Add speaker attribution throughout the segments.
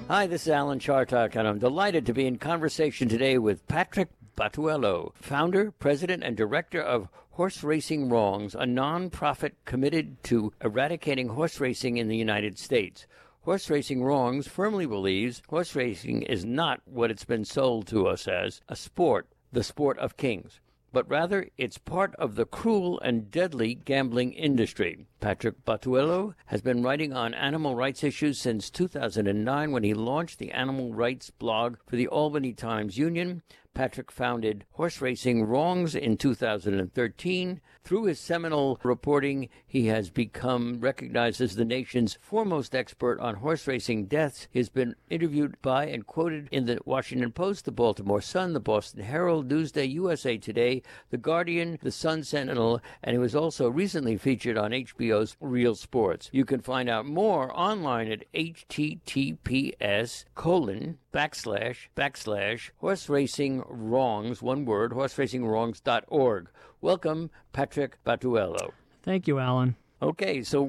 Speaker 1: Hi, this is Alan Chartock, and I'm delighted to be in conversation today with Patrick Battuello, founder, president, and director of Horse Racing Wrongs, a nonprofit committed to eradicating horse racing in the United States. Horse Racing Wrongs firmly believes horse racing is not what it's been sold to us as, a sport, the sport of kings, but rather it's part of the cruel and deadly gambling industry. Patrick Battuello has been writing on animal rights issues since 2009 when he launched the animal rights blog for the Albany Times-Union. Patrick founded Horse Racing Wrongs in 2013. Through his seminal reporting, he has become recognized as the nation's foremost expert on horse racing deaths. He's been interviewed by and quoted in the Washington Post, the Baltimore Sun, the Boston Herald, Newsday, USA Today, The Guardian, the Sun Sentinel, and he was also recently featured on HBO's Real Sports. You can find out more online at https:// Horse Racing Wrongs, one word, horseracingwrongs.org. Welcome, Patrick Battuello.
Speaker 2: Thank you, Alan.
Speaker 1: Okay, so,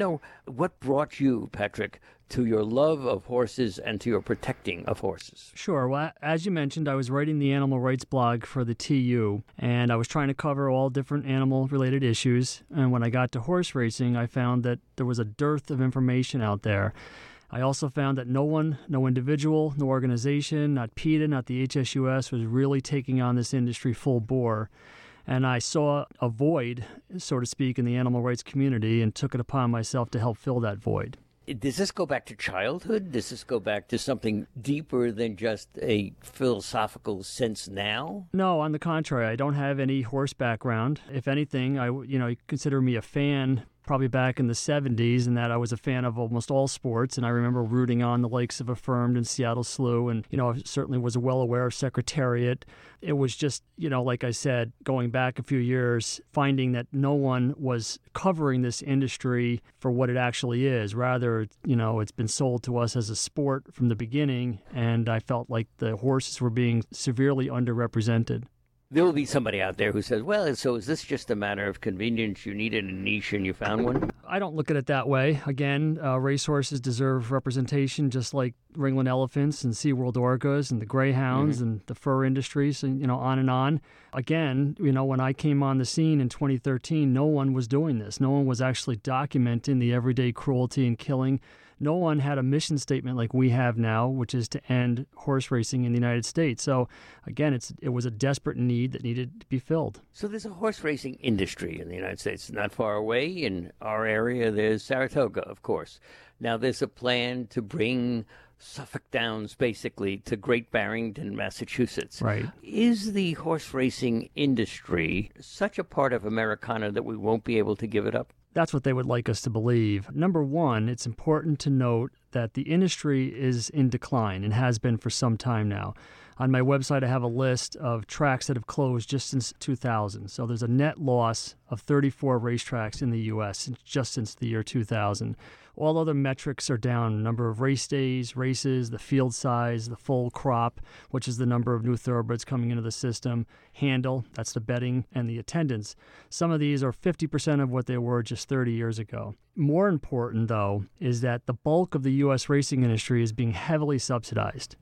Speaker 1: what brought you, Patrick, to your love of horses and to your protecting of horses?
Speaker 2: Sure. Well, as you mentioned, I was writing the animal rights blog for the TU, and I was trying to cover all different animal-related issues. And when I got to horse racing, I found that there was a dearth of information out there. I also found that no one, no individual, no organization, not PETA, not the HSUS, was really taking on this industry full bore. And I saw a void, so to speak, in the animal rights community and took it upon myself to help fill that void.
Speaker 1: Does this go back to childhood? Does this go back to something deeper than just a philosophical sense now?
Speaker 2: No, on the contrary. I don't have any horse background. If anything, you consider me a fan probably back in the 70s, and that I was a fan of almost all sports, and I remember rooting on the likes of Affirmed and Seattle Slew, and, I certainly was well aware of Secretariat. It was just, like I said, going back a few years, finding that no one was covering this industry for what it actually is. Rather, it's been sold to us as a sport from the beginning, and I felt like the horses were being severely underrepresented.
Speaker 1: There will be somebody out there who says, well, so is this just a matter of convenience? You needed a niche and you found one?
Speaker 2: I don't look at it that way. Again, racehorses deserve representation just like ringland elephants and SeaWorld orcas and the greyhounds and the fur industries and, on and on. Again, when I came on the scene in 2013, no one was doing this. No one was actually documenting the everyday cruelty and killing. No one had a mission statement like we have now, which is to end horse racing in the United States. So, again, it was a desperate need that needed to be filled.
Speaker 1: So there's a horse racing industry in the United States. Not far away in our area, there's Saratoga, of course. Now there's a plan to bring Suffolk Downs, basically, to Great Barrington, Massachusetts.
Speaker 2: Right.
Speaker 1: Is the horse racing industry such a part of Americana that we won't be able to give it up?
Speaker 2: That's what they would like us to believe. Number one, it's important to note that the industry is in decline and has been for some time now. On my website, I have a list of tracks that have closed just since 2000. So there's a net loss of 34 racetracks in the U.S. just since the year 2000. All other metrics are down: number of race days, races, the field size, the full crop, which is the number of new thoroughbreds coming into the system, handle, that's the betting, and the attendance. Some of these are 50% of what they were just 30 years ago. More important, though, is that the bulk of the U.S. racing industry is being heavily subsidized.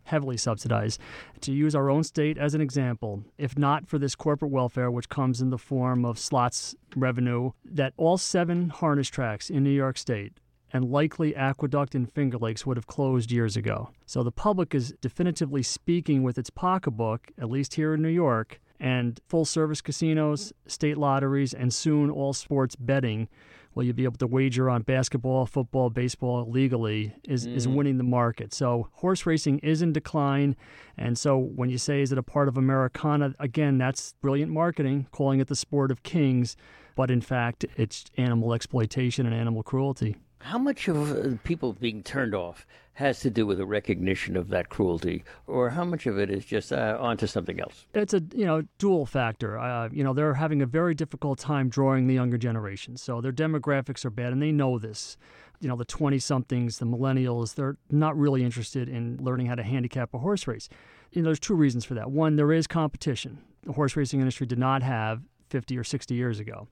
Speaker 2: To use our own state as an example, if not for this corporate welfare, which comes in the form of slots revenue, that all 7 harness tracks in New York State and likely Aqueduct and Finger Lakes would have closed years ago. So the public is definitively speaking with its pocketbook, at least here in New York, and full-service casinos, state lotteries, and soon all sports betting, where you'll be able to wager on basketball, football, baseball legally, is winning the market. So horse racing is in decline, and so when you say, is it a part of Americana, again, that's brilliant marketing, calling it the sport of kings, but in fact, it's animal exploitation and animal cruelty.
Speaker 1: How much of people being turned off has to do with a recognition of that cruelty, or how much of it is just onto something else?
Speaker 2: It's a dual factor. They're having a very difficult time drawing the younger generation, so their demographics are bad, and they know this. The 20-somethings, the millennials, they're not really interested in learning how to handicap a horse race. There's 2 reasons for that. One, there is competition. The horse racing industry did not have 50 or 60 years ago.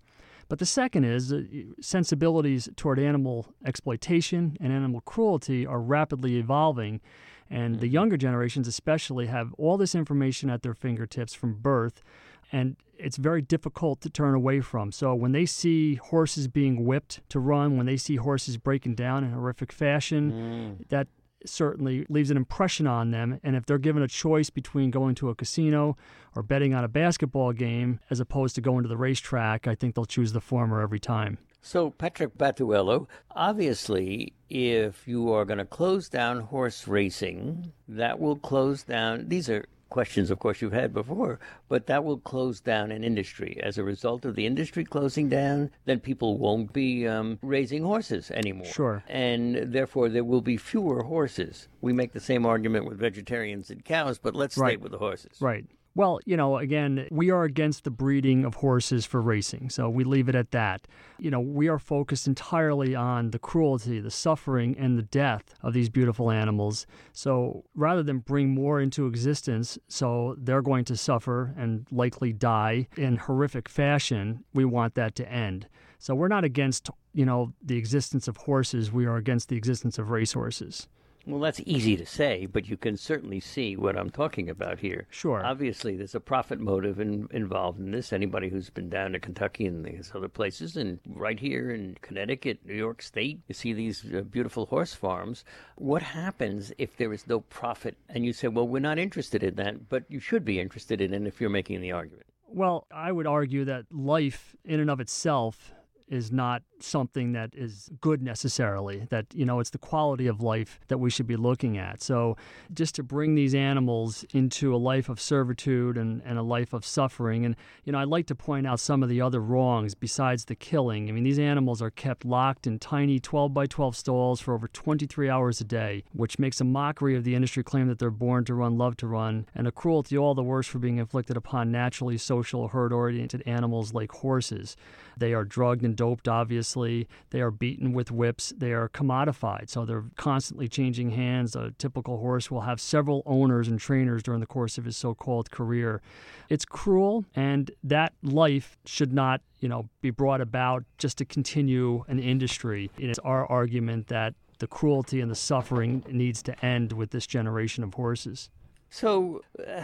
Speaker 2: But the second is sensibilities toward animal exploitation and animal cruelty are rapidly evolving. And the younger generations especially have all this information at their fingertips from birth, and it's very difficult to turn away from. So when they see horses being whipped to run, when they see horses breaking down in horrific fashion, that certainly leaves an impression on them. And if they're given a choice between going to a casino or betting on a basketball game as opposed to going to the racetrack, I think they'll choose the former every time.
Speaker 1: So, Patrick Battuello, obviously, if you are going to close down horse racing, that will close down. These are questions, of course, you've had before, but that will close down an industry. As a result of the industry closing down, then people won't be raising horses anymore.
Speaker 2: Sure.
Speaker 1: And therefore, there will be fewer horses. We make the same argument with vegetarians and cows, but let's stay with the horses.
Speaker 2: Right. Well, again, we are against the breeding of horses for racing, so we leave it at that. We are focused entirely on the cruelty, the suffering, and the death of these beautiful animals. So rather than bring more into existence so they're going to suffer and likely die in horrific fashion, we want that to end. So we're not against, the existence of horses. We are against the existence of racehorses.
Speaker 1: Well, that's easy to say, but you can certainly see what I'm talking about here.
Speaker 2: Sure.
Speaker 1: Obviously, there's a profit motive involved in this. Anybody who's been down to Kentucky and these other places, and right here in Connecticut, New York State, you see these beautiful horse farms. What happens if there is no profit? And you say, well, we're not interested in that, but you should be interested in it if you're making the argument.
Speaker 2: Well, I would argue that life in and of itself is not something that is good necessarily, that, it's the quality of life that we should be looking at. So just to bring these animals into a life of servitude and a life of suffering, and, I'd like to point out some of the other wrongs besides the killing. I mean, these animals are kept locked in tiny 12 by 12 stalls for over 23 hours a day, which makes a mockery of the industry claim that they're born to run, love to run, and a cruelty all the worse for being inflicted upon naturally social, herd-oriented animals like horses. They are drugged and doped, obviously. They are beaten with whips. They are commodified, so they're constantly changing hands. A typical horse will have several owners and trainers during the course of his so-called career. It's cruel, and that life should not, be brought about just to continue an industry. It's our argument that the cruelty and the suffering needs to end with this generation of horses.
Speaker 1: So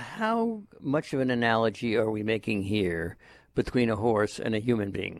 Speaker 1: how much of an analogy are we making here between a horse and a human being?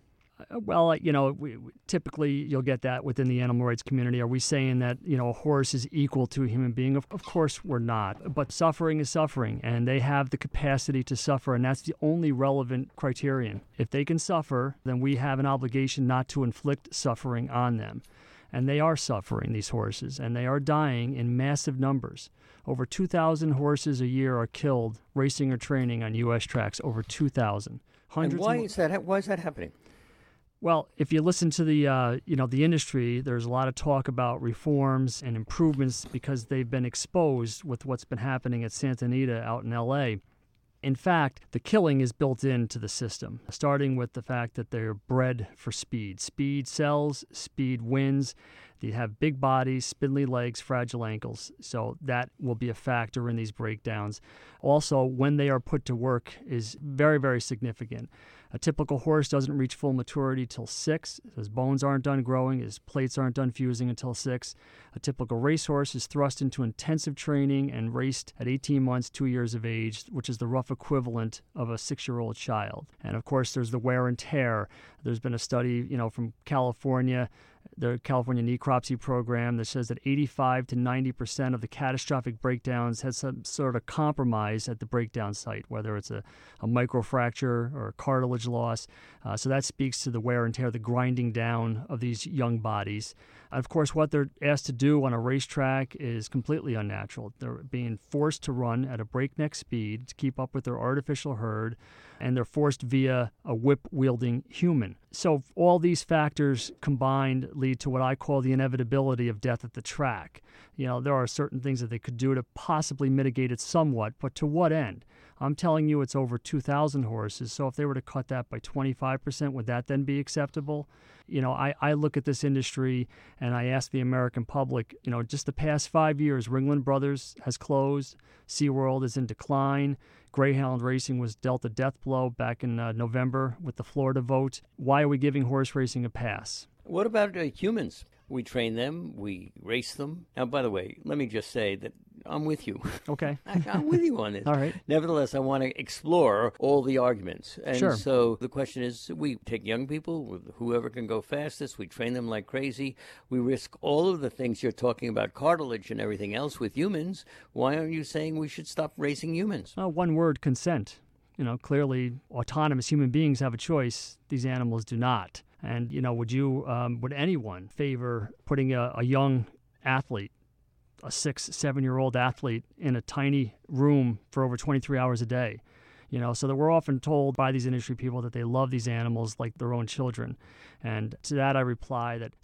Speaker 2: Well, typically you'll get that within the animal rights community. Are we saying that, a horse is equal to a human being? Of course we're not. But suffering is suffering, and they have the capacity to suffer, and that's the only relevant criterion. If they can suffer, then we have an obligation not to inflict suffering on them. And they are suffering, these horses, and they are dying in massive numbers. Over 2,000 horses a year are killed racing or training on U.S. tracks, over 2,000.
Speaker 1: And why is that happening?
Speaker 2: Well, if you listen to the industry, there's a lot of talk about reforms and improvements because they've been exposed with what's been happening at Santa Anita out in L.A. In fact, the killing is built into the system, starting with the fact that they're bred for speed. Speed sells, speed wins. They have big bodies, spindly legs, fragile ankles. So that will be a factor in these breakdowns. Also, when they are put to work is very, very significant. A typical horse doesn't reach full maturity till 6. His bones aren't done growing. His plates aren't done fusing until 6. A typical racehorse is thrust into intensive training and raced at 18 months, 2 years of age, which is the rough equivalent of a 6-year-old child. And, of course, there's the wear and tear. There's been a study, from California, the California Necropsy Program, that says that 85 to 90% of the catastrophic breakdowns had some sort of compromise at the breakdown site, whether it's a microfracture or a cartilage loss. So that speaks to the wear and tear, the grinding down of these young bodies. Of course, what they're asked to do on a racetrack is completely unnatural. They're being forced to run at a breakneck speed to keep up with their artificial herd, and they're forced via a whip-wielding human. So all these factors combined lead to what I call the inevitability of death at the track. There are certain things that they could do to possibly mitigate it somewhat, but to what end? I'm telling you it's over 2,000 horses. So if they were to cut that by 25%, would that then be acceptable? I look at this industry and I ask the American public, just the past 5 years, Ringling Brothers has closed, SeaWorld is in decline, Greyhound Racing was dealt a death blow back in November with the Florida vote. Why are we giving horse racing a pass?
Speaker 1: What about humans? We train them, we race them. Now, by the way, let me just say that I'm with you.
Speaker 2: Okay.
Speaker 1: I'm with you on this.
Speaker 2: All right.
Speaker 1: Nevertheless, I want to explore all the arguments. And
Speaker 2: Sure.
Speaker 1: so the question is, we take young people, whoever can go fastest, we train them like crazy. We risk all of the things you're talking about, cartilage and everything else with humans. Why aren't you saying we should stop racing humans?
Speaker 2: One word, consent. Clearly autonomous human beings have a choice. These animals do not. And, would anyone favor putting a young athlete, a 6-7-year-old athlete, in a tiny room for over 23 hours a day? So that we're often told by these industry people that they love these animals like their own children. And to that I reply that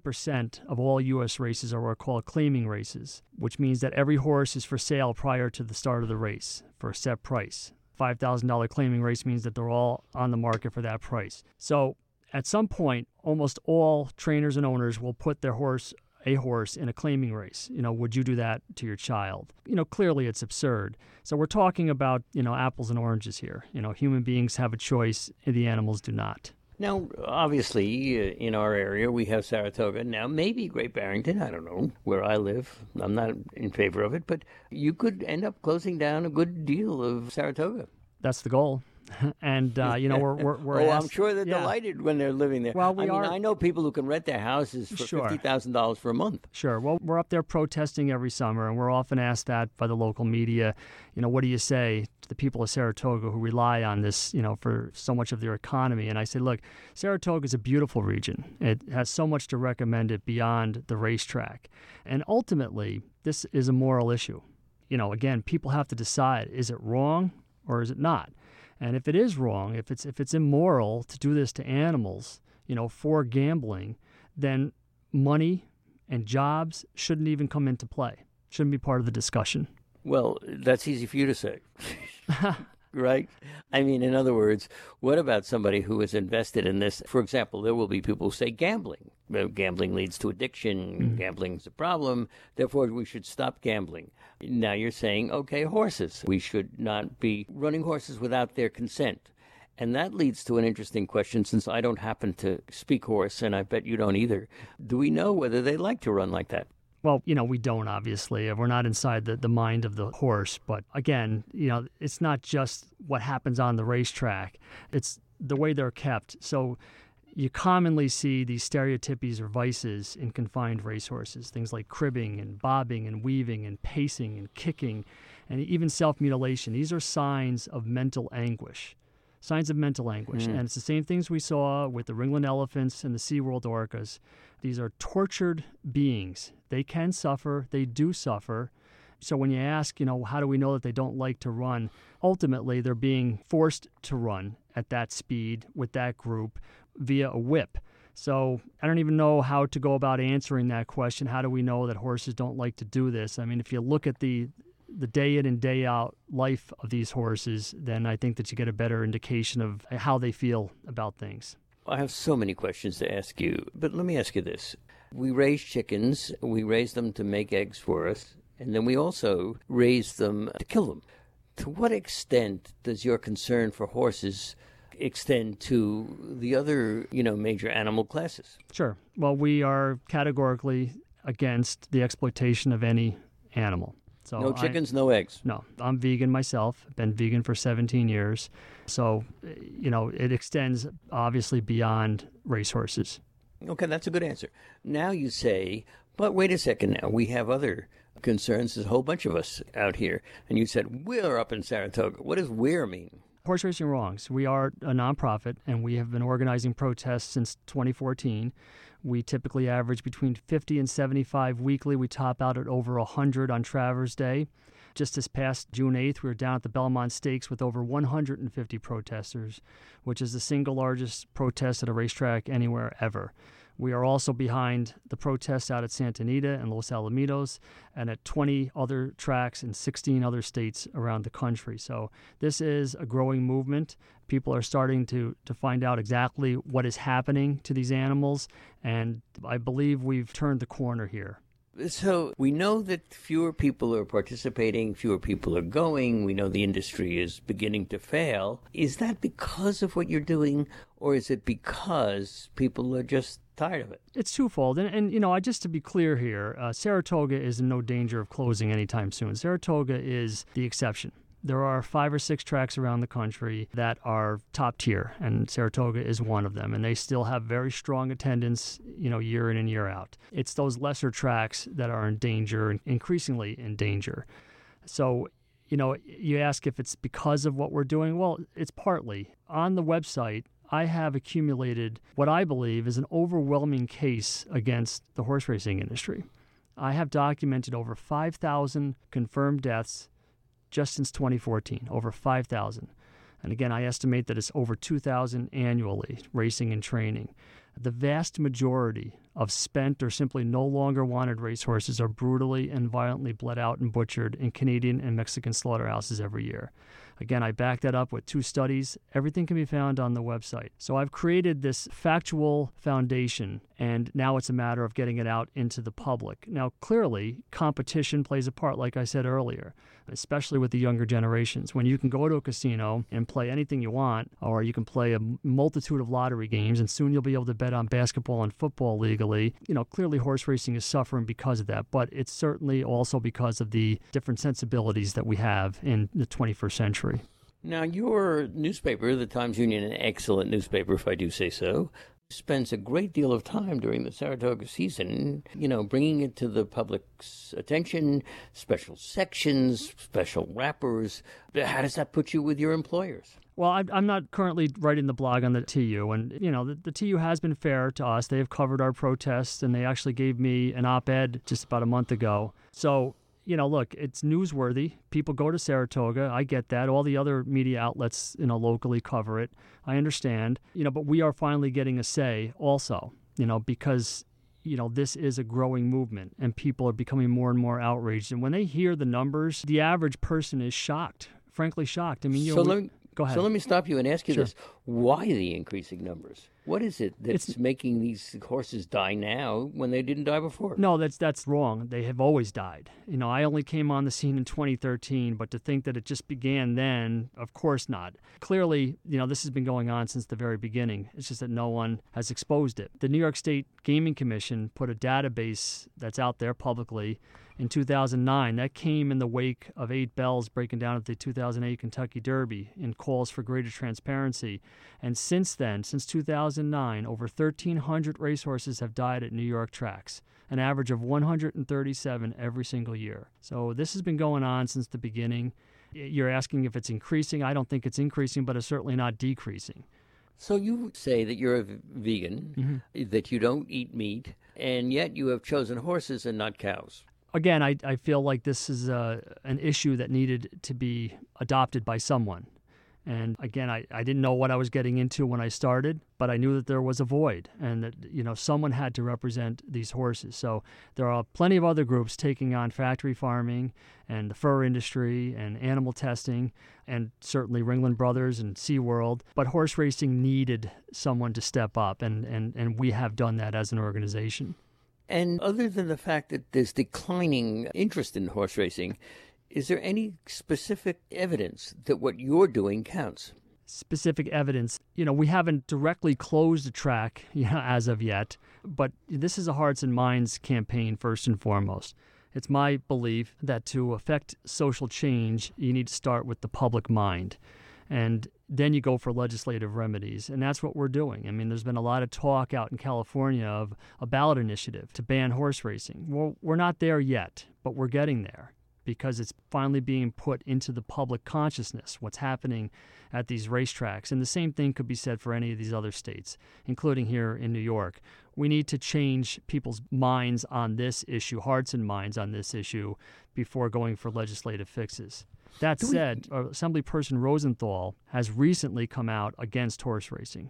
Speaker 2: 70% of all U.S. races are what are called claiming races, which means that every horse is for sale prior to the start of the race for a set price. $5,000 claiming race means that they're all on the market for that price. So at some point, almost all trainers and owners will put a horse in a claiming race. Would you do that to your child? Clearly it's absurd. So we're talking about, apples and oranges here. Human beings have a choice, the animals do not.
Speaker 1: Now, obviously, in our area, we have Saratoga. Now, maybe Great Barrington, I don't know, where I live. I'm not in favor of it, but you could end up closing down a good deal of Saratoga.
Speaker 2: That's the goal. And, we're
Speaker 1: I'm sure they're delighted when they're living there.
Speaker 2: Well, I
Speaker 1: know people who can rent their houses for $50,000 for a month.
Speaker 2: Sure. Well, we're up there protesting every summer, and we're often asked that by the local media. What do you say to the people of Saratoga who rely on this, for so much of their economy? And I say, look, Saratoga is a beautiful region. It has so much to recommend it beyond the racetrack. And ultimately, this is a moral issue. Again, people have to decide, is it wrong or is it not? And if it is wrong, if it's immoral to do this to animals, for gambling, then money and jobs shouldn't even come into play. Shouldn't be part of the discussion.
Speaker 1: Well, that's easy for you to say. Right? I mean, in other words, what about somebody who is invested in this? For example, there will be people who say gambling. Gambling leads to addiction. Gambling's a problem. Therefore, we should stop gambling. Now you're saying, okay, horses. We should not be running horses without their consent. And that leads to an interesting question, since I don't happen to speak horse, and I bet you don't either. Do we know whether they like to run like that?
Speaker 2: Well, we don't, obviously. We're not inside the mind of the horse. But again, it's not just what happens on the racetrack. It's the way they're kept. So you commonly see these stereotypies or vices in confined racehorses, things like cribbing and bobbing and weaving and pacing and kicking and even self-mutilation. These are signs of mental anguish. And it's the same things we saw with the Ringling elephants and the SeaWorld orcas. These are tortured beings. They can suffer. They do suffer. So when you ask, how do we know that they don't like to run? Ultimately, they're being forced to run at that speed with that group via a whip. So I don't even know how to go about answering that question. How do we know that horses don't like to do this? I mean, if you look at the day in and day out life of these horses, then I think that you get a better indication of how they feel about things.
Speaker 1: I have so many questions to ask you, but let me ask you this. We raise chickens, we raise them to make eggs for us, and then we also raise them to kill them. To what extent does your concern for horses extend to the other, major animal classes?
Speaker 2: Sure. Well, we are categorically against the exploitation of any animal. So
Speaker 1: no chickens, no eggs.
Speaker 2: No. I'm vegan myself. I've been vegan for 17 years. So, it extends obviously beyond racehorses.
Speaker 1: Okay, that's a good answer. Now you say, but wait a second now, we have other concerns. There's a whole bunch of us out here. And you said, we're up in Saratoga. What does we're mean?
Speaker 2: Horse Racing Wrongs. We are a nonprofit, and we have been organizing protests since 2014. We typically average between 50 and 75 weekly. We top out at over 100 on Travers Day. Just this past June 8th, we were down at the Belmont Stakes with over 150 protesters, which is the single largest protest at a racetrack anywhere ever. We are also behind the protests out at Santa Anita and Los Alamitos and at 20 other tracks in 16 other states around the country. So this is a growing movement. People are starting to find out exactly what is happening to these animals, and I believe we've turned the corner here.
Speaker 1: So we know that fewer people are participating, fewer people are going. We know the industry is beginning to fail. Is that because of what you're doing, or is it because people are just tired of it?
Speaker 2: It's twofold. And just to be clear here, Saratoga is in no danger of closing anytime soon. Saratoga is the exception. There are 5 or 6 tracks around the country that are top tier, and Saratoga is one of them. And they still have very strong attendance, year in and year out. It's those lesser tracks that are in danger, increasingly in danger. So, you ask if it's because of what we're doing. Well, it's partly. On the website, I have accumulated what I believe is an overwhelming case against the horse racing industry. I have documented over 5,000 confirmed deaths just since 2014, over 5,000. And again, I estimate that it's over 2,000 annually, racing and training. The vast majority of spent or simply no longer wanted racehorses are brutally and violently bled out and butchered in Canadian and Mexican slaughterhouses every year. Again, I back that up with 2 studies. Everything can be found on the website. So I've created this factual foundation, and now it's a matter of getting it out into the public. Now, clearly, competition plays a part, like I said earlier, especially with the younger generations. When you can go to a casino and play anything you want, or you can play a multitude of lottery games, and soon you'll be able to bet on basketball and football legally, clearly horse racing is suffering because of that. But it's certainly also because of the different sensibilities that we have in the 21st century.
Speaker 1: Now, your newspaper, the Times-Union, an excellent newspaper, if I do say so, spends a great deal of time during the Saratoga season, bringing it to the public's attention, special sections, special wrappers. How does that put you with your employers?
Speaker 2: Well, I'm not currently writing the blog on the TU, and, the TU has been fair to us. They have covered our protests, and they actually gave me an op-ed just about a month ago. So, look, it's newsworthy. People go to Saratoga. I get that. All the other media outlets, locally cover it. I understand. But we are finally getting a say also, because, this is a growing movement and people are becoming more and more outraged. And when they hear the numbers, the average person is shocked, frankly shocked. I mean, go ahead.
Speaker 1: So let me stop you and ask you
Speaker 2: Sure.
Speaker 1: this. Why the increasing numbers? What is it that's making these horses die now when they didn't die before?
Speaker 2: No, that's wrong. They have always died. I only came on the scene in 2013, but to think that it just began then, of course not. Clearly, this has been going on since the very beginning. It's just that no one has exposed it. The New York State Gaming Commission put a database that's out there publicly in 2009. That came in the wake of 8 bells breaking down at the 2008 Kentucky Derby in calls for greater transparency. And since then, since 2009, over 1,300 racehorses have died at New York tracks, an average of 137 every single year. So this has been going on since the beginning. You're asking if it's increasing. I don't think it's increasing, but it's certainly not decreasing.
Speaker 1: So you say that you're a vegan, that you don't eat meat, and yet you have chosen horses and not cows.
Speaker 2: Again, I feel like this is an issue that needed to be adopted by someone. And again, I didn't know what I was getting into when I started, but I knew that there was a void and that, someone had to represent these horses. So there are plenty of other groups taking on factory farming and the fur industry and animal testing, and certainly Ringling Brothers and SeaWorld. But horse racing needed someone to step up, and we have done that as an organization.
Speaker 1: And other than the fact that there's declining interest in horse racing, is there any specific evidence that what you're doing counts?
Speaker 2: Specific evidence. We haven't directly closed a track, as of yet, but this is a Hearts and Minds campaign first and foremost. It's my belief that to affect social change, you need to start with the public mind. And then you go for legislative remedies, and that's what we're doing. I mean, there's been a lot of talk out in California of a ballot initiative to ban horse racing. Well, we're not there yet, but we're getting there, because it's finally being put into the public consciousness, what's happening at these racetracks. And the same thing could be said for any of these other states, including here in New York. We need to change people's minds on this issue, hearts and minds on this issue, before going for legislative fixes. That said, Assemblyperson Rosenthal has recently come out against horse racing.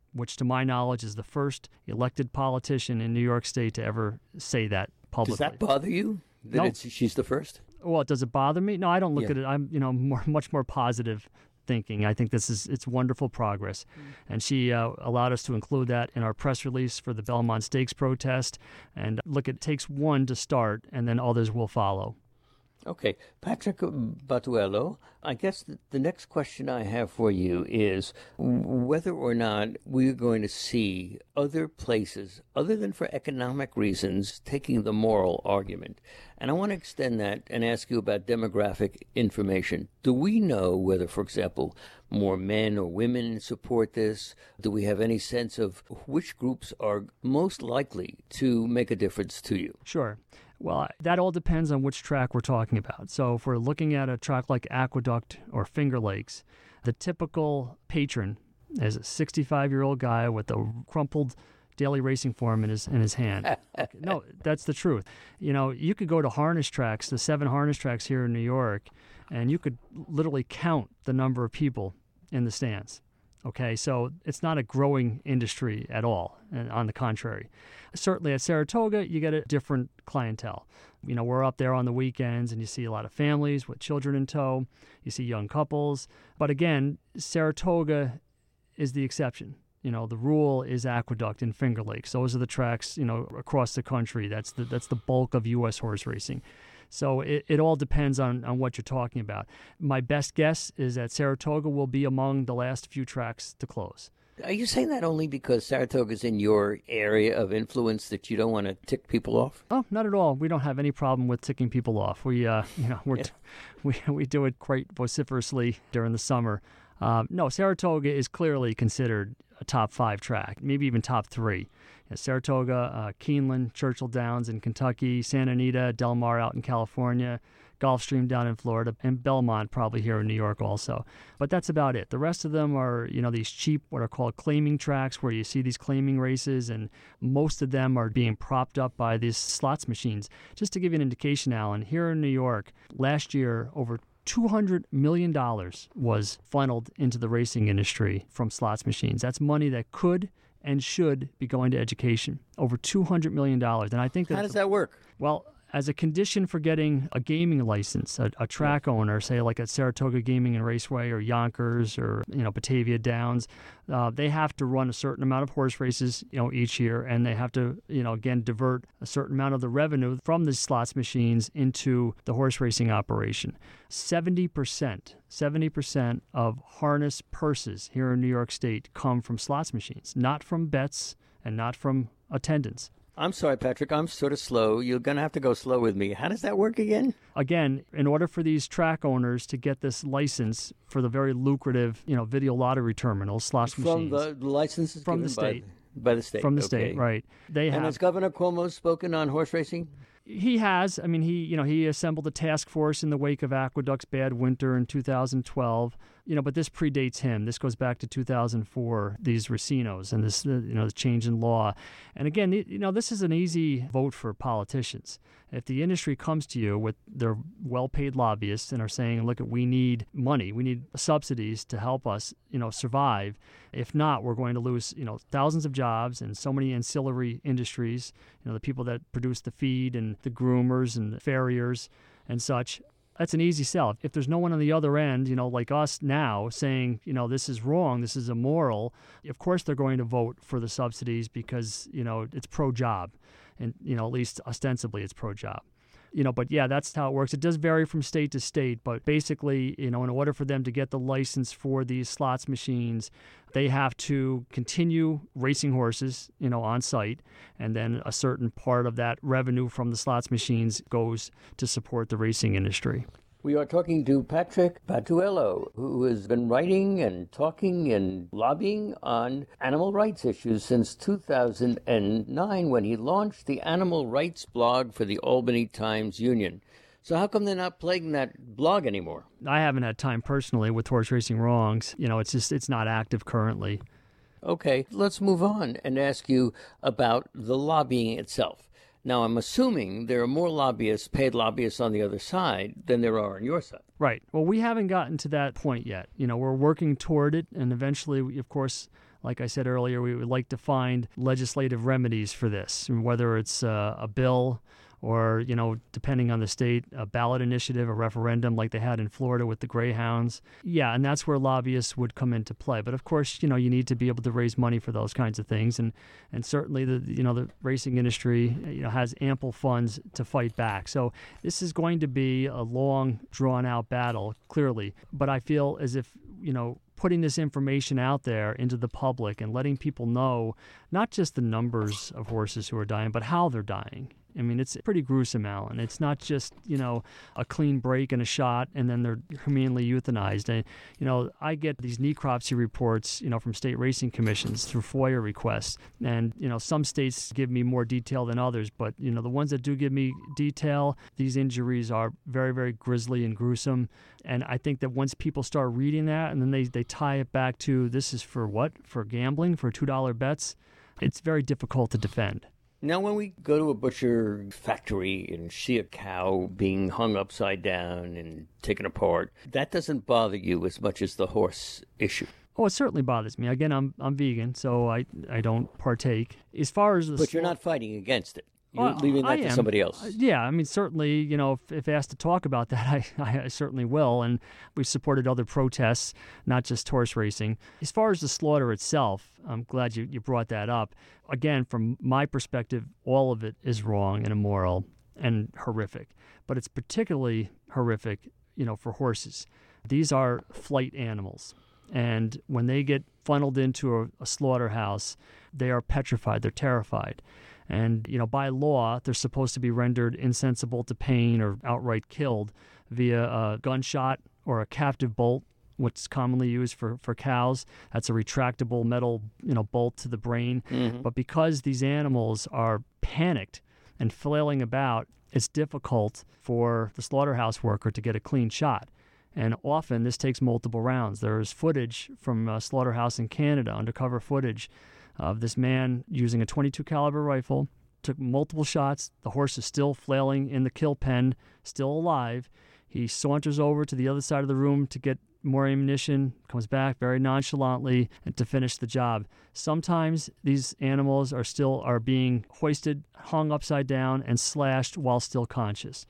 Speaker 2: which to my knowledge is the first elected politician in New York State to ever say that publicly.
Speaker 1: Does that bother you?
Speaker 2: No.
Speaker 1: She's the first?
Speaker 2: Well, does it bother me? No, I don't look at it. I'm, much more positive thinking. I think it's wonderful progress. And she allowed us to include that in our press release for the Belmont Stakes protest. And look, it takes one to start, and then others will follow.
Speaker 1: Okay. Patrick Batuello, I guess the next question I have for you is whether or not we're going to see other places, other than for economic reasons, taking the moral argument. And I want to extend that and ask you about demographic information. Do we know whether, for example, more men or women support this? Do we have any sense of which groups are most likely to make a difference to you?
Speaker 2: Sure. Well, that all depends on which track we're talking about. So if we're looking at a track like Aqueduct or Finger Lakes, the typical patron is a 65-year-old guy with a crumpled daily racing form in his hand. No, that's the truth. You could go to harness tracks, the 7 harness tracks here in New York, and you could literally count the number of people in the stands. Okay, so it's not a growing industry at all, and on the contrary. Certainly at Saratoga, you get a different clientele. We're up there on the weekends, and you see a lot of families with children in tow. You see young couples. But again, Saratoga is the exception. The rule is Aqueduct and Finger Lakes. Those are the tracks, across the country. That's the bulk of U.S. horse racing. So it all depends on what you're talking about. My best guess is that Saratoga will be among the last few tracks to close.
Speaker 1: Are you saying that only because Saratoga is in your area of influence that you don't want to tick people off?
Speaker 2: Oh, not at all. We don't have any problem with ticking people off. We do it quite vociferously during the summer. No, Saratoga is clearly considered a top 5 track, maybe even top 3. Saratoga, Keeneland, Churchill Downs in Kentucky, Santa Anita, Del Mar out in California, Gulfstream down in Florida, and Belmont probably here in New York also. But that's about it. The rest of them are, these cheap, what are called claiming tracks, where you see these claiming races, and most of them are being propped up by these slots machines. Just to give you an indication, Alan, here in New York, last year, over $200 million was funneled into the racing industry from slots machines. That's money that could and should be going to education. Over $200 million. And I think
Speaker 1: How does that work?
Speaker 2: Well, as a condition for getting a gaming license, a track owner, say like at Saratoga Gaming and Raceway or Yonkers or Batavia Downs, they have to run a certain amount of horse races each year, and they have to again divert a certain amount of the revenue from the slots machines into the horse racing operation. 70% of harness purses here in New York State come from slots machines, not from bets and not from attendance.
Speaker 1: I'm sorry, Patrick. I'm sort of slow. You're going to have to go slow with me. How does that work again?
Speaker 2: Again, in order for these track owners to get this license for the very lucrative, video lottery terminals, slots machines.
Speaker 1: From the licenses
Speaker 2: from the state.
Speaker 1: By the state.
Speaker 2: From the state, right.
Speaker 1: And has Governor Cuomo spoken on horse racing?
Speaker 2: He has. I mean, he assembled a task force in the wake of Aqueduct's bad winter in 2012. But this predates him. This goes back to 2004, these racinos and this, the change in law. And again, this is an easy vote for politicians. If the industry comes to you with their well-paid lobbyists and are saying, look, we need money, we need subsidies to help us, survive. If not, we're going to lose, thousands of jobs and so many ancillary industries, the people that produce the feed and the groomers and the farriers and such. That's an easy sell. If there's no one on the other end, like us now, saying, this is wrong, this is immoral, of course they're going to vote for the subsidies because, it's pro-job. And, at least ostensibly it's pro-job. But yeah, that's how it works. It does vary from state to state, but basically, in order for them to get the license for these slots machines, they have to continue racing horses, on site, and then a certain part of that revenue from the slots machines goes to support the racing industry.
Speaker 1: We are talking to Patrick Batuello, who has been writing and talking and lobbying on animal rights issues since 2009, when he launched the Animal Rights blog for the Albany Times-Union. So how come they're not playing that blog anymore?
Speaker 2: I haven't had time personally with Horse Racing Wrongs. It's not active currently.
Speaker 1: Okay, let's move on and ask you about the lobbying itself. Now, I'm assuming there are more lobbyists, paid lobbyists on the other side than there are on your side.
Speaker 2: Right. Well, we haven't gotten to that point yet. We're working toward it, and eventually, of course, like I said earlier, we would like to find legislative remedies for this, whether it's a bill or, depending on the state, a ballot initiative, a referendum like they had in Florida with the greyhounds. Yeah, and that's where lobbyists would come into play. But of course, you need to be able to raise money for those kinds of things. And certainly the racing industry, has ample funds to fight back. So this is going to be a long, drawn-out battle, clearly. But I feel as if, putting this information out there into the public and letting people know not just the numbers of horses who are dying, but how they're dying. I mean, it's pretty gruesome, Alan. It's not just, a clean break and a shot and then they're humanely euthanized. And, I get these necropsy reports, from state racing commissions through FOIA requests. And, some states give me more detail than others. But, the ones that do give me detail, these injuries are very, very grisly and gruesome. And I think that once people start reading that and then they tie it back to this is for what? For gambling, for $2 bets, it's very difficult to defend.
Speaker 1: Now, when we go to a butcher factory and see a cow being hung upside down and taken apart, that doesn't bother you as much as the horse issue.
Speaker 2: Oh, it certainly bothers me. Again, I'm vegan, so I don't partake. As far as
Speaker 1: But you're not fighting against it. You're leaving that to somebody else.
Speaker 2: Yeah, I mean, certainly, if asked to talk about that, I certainly will. And we've supported other protests, not just horse racing. As far as the slaughter itself, I'm glad you brought that up. Again, from my perspective, all of it is wrong and immoral and horrific. But it's particularly horrific, for horses. These are flight animals. And when they get funneled into a slaughterhouse, they are petrified. They're terrified. And, by law, they're supposed to be rendered insensible to pain or outright killed via a gunshot or a captive bolt, which is commonly used for cows. That's a retractable metal, bolt to the brain. Mm-hmm. But because these animals are panicked and flailing about, it's difficult for the slaughterhouse worker to get a clean shot. And often this takes multiple rounds. There is footage from a slaughterhouse in Canada, undercover footage, of this man using a .22 caliber rifle, took multiple shots. The horse is still flailing in the kill pen, still alive. He saunters over to the other side of the room to get more ammunition, comes back very nonchalantly and to finish the job. Sometimes these animals are being hoisted, hung upside down, and slashed while still conscious.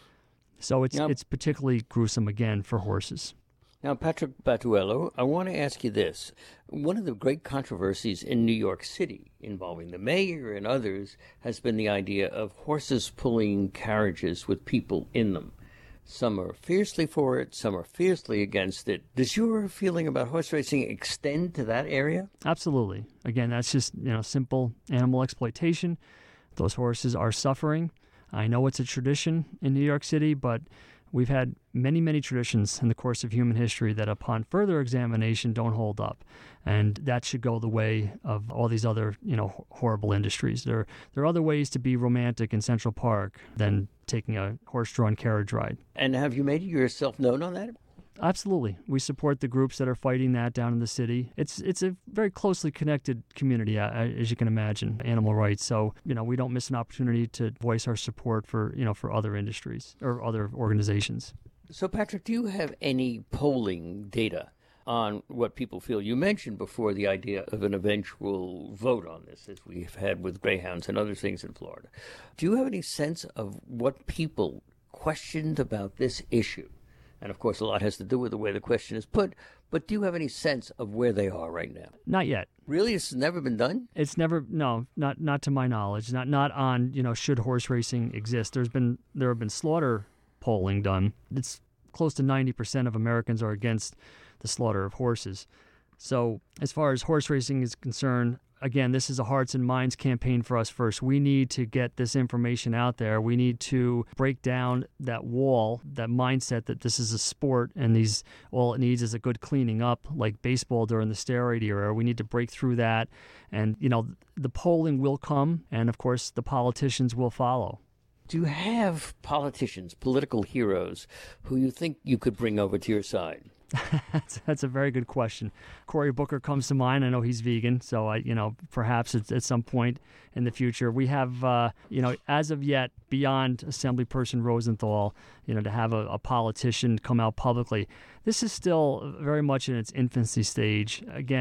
Speaker 2: So it's particularly gruesome, again, for horses.
Speaker 1: Now, Patrick Battuello, I want to ask you this. One of the great controversies in New York City involving the mayor and others has been the idea of horses pulling carriages with people in them. Some are fiercely for it, some are fiercely against it. Does your feeling about horse racing extend to that area?
Speaker 2: Absolutely. Again, that's just, simple animal exploitation. Those horses are suffering. I know it's a tradition in New York City, but we've had many, many traditions in the course of human history that upon further examination don't hold up. And that should go the way of all these other, horrible industries. There are other ways to be romantic in Central Park than taking a horse-drawn carriage ride.
Speaker 1: And have you made yourself known on that?
Speaker 2: Absolutely. We support the groups that are fighting that down in the city. It's a very closely connected community, as you can imagine, animal rights. So, we don't miss an opportunity to voice our support for other industries or other organizations.
Speaker 1: So, Patrick, do you have any polling data on what people feel? You mentioned before the idea of an eventual vote on this, as we've had with greyhounds and other things in Florida. Do you have any sense of what people questioned about this issue? And, of course, a lot has to do with the way the question is put. But do you have any sense of where they are right now?
Speaker 2: Not yet.
Speaker 1: Really? It's never been done?
Speaker 2: It's never, no, not to my knowledge. Not on, should horse racing exist. There have been slaughter polling done. It's close to 90% of Americans are against the slaughter of horses. So as far as horse racing is concerned, again, this is a hearts and minds campaign for us first. We need to get this information out there. We need to break down that wall, that mindset that this is a sport and all it needs is a good cleaning up, like baseball during the steroid era. We need to break through that. And, the polling will come, and, of course, the politicians will follow.
Speaker 1: Do you have politicians, political heroes, who you think you could bring over to your side?
Speaker 2: That's a very good question. Cory Booker comes to mind. I know he's vegan, so perhaps at some point in the future. We have, as of yet, beyond Assemblyperson Rosenthal, to have a politician come out publicly. This is still very much in its infancy stage. Again,